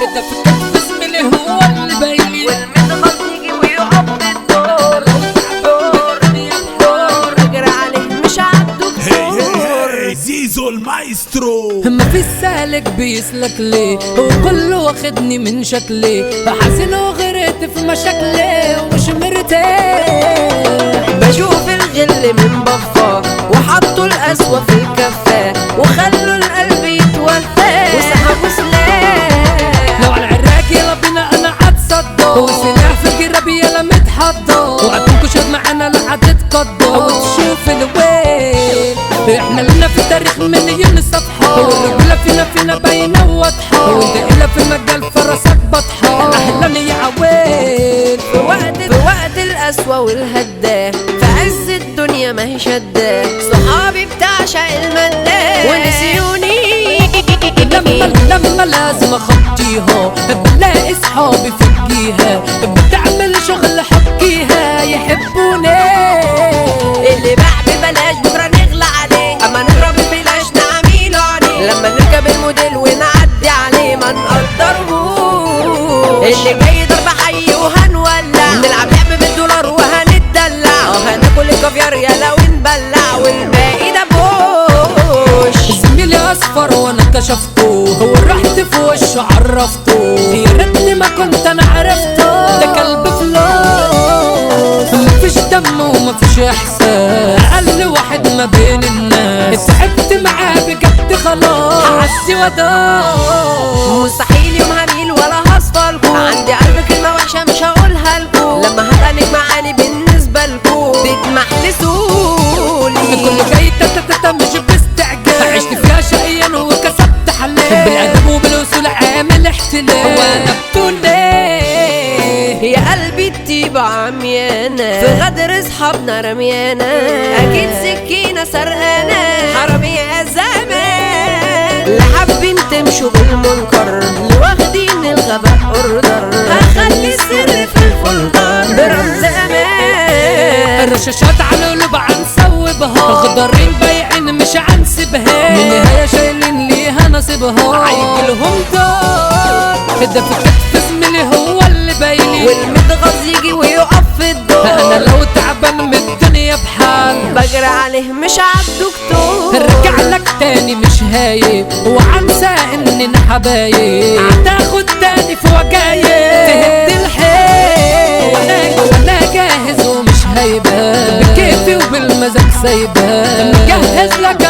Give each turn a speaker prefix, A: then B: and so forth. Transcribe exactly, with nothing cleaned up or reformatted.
A: ده في كتف زميلي هو اللي بايلي
B: والمتغاظ يجي ويقف بالدور دور دور اجري عليه مش عالدكتور.
C: زيزو المايسترو.
A: ما في سالك بيسلك ليه وكله واخدني من شكلي حزين وغرقت في مشاكلي ومش مرتاح.
B: بشوف الغل من بفاه وحطوا القسوة في الكفاه وخلوا القلب يتوفى وسحبوا سلاح.
A: لو على العراق يلا بينا انا هتصدى وسلاح في جرابي يلا متحضى وعدكوا شاد معانا لا هتتقضى وتشوف الويل. احنا لنا في التاريخ مليون صفحة والرجولة فينا فينا باينة وواضحة وانت إلا في المجال فرسك بطحة اهلا يا عويل.
B: في وقت في وقت القسوة والهداه في عز الدنيا ما هي شداه صحابي بتعشق المداه ونسيوني.
A: لما لما لازم اخطيها بلاقي صحابي فوقيها بتعمل شغل حكيها يحبوني.
B: اللي باع ببلاش بكره نغلى عليه اما نهرب ببلاش نعميله عليه لما نركب الموديل ونعدي عليه ما نقدرهوش. اللي جاي ضرب حي وهنولع نلعب لعب بالدولار وهنتدلع وهناكل الكافيار يلا ونبلع والباقي ده بوش.
A: زميلي اصفر وانا كشفته هو رحت في وشه عرفته يا ريتني ما كنت انا عرفته ده كلب فلوس. مفيش دم ومفيش احساس اقل واحد ما بين الناس تعبت معاه بجد خلاص عسي وداس.
B: مستحيل يوم هميل ولا هصفلكو عندي قلب كلمة وحشة مش هقولها لكو لما هبقى معاني بالنسبة لكو تتمحلسولي.
A: كل جاي تتتتا مش باستعجال عشت فيها شقيا وكسبت حلال بالادب وبالوصول عامل احتلال وانا بتولي.
B: يا قلبي الطيبة عميانة في غدر اصحابنا رميانة اكيد سكينة سرقانة حرامي يا زمان. لا حابين تمشوا بالمنكر واخدين الغباء اوردر هخلي السر في الفولدر برمز امان.
A: الرشاشات على قلوب عنسوبها غدارين بايعين مش عنسبها من نهاية شايلين ليها نصيبها عيجلهم دار. ده في كتف زميلي هو اللي بايلي
B: والمتغاظ يجي ويقف في الدور
A: انا لو تعبان من الدنيا بحال
B: بجري عليه مش عالدكتور.
A: رجع لك تاني مش هايب وعنسى اننا حبايب هتاخد تاني في وجايب تهد الحيل وانا وانا جاهز ومش هيبان بكيفي وبالمزاج سايبان مجهز لك